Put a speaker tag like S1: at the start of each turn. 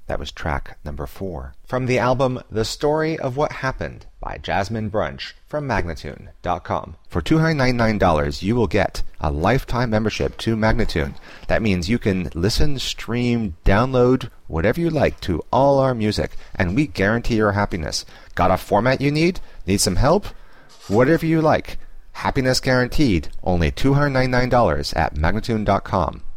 S1: That was track number 4. From the album The Story of What Happened by Jasmine Brunch from Magnatune.com. For $299, you will get a lifetime membership to Magnatune. That means you can listen, stream, download, whatever you like to all our music, and we guarantee your happiness. Got a format you need? Need some help? Whatever you like. Happiness guaranteed. Only $299 at Magnatune.com.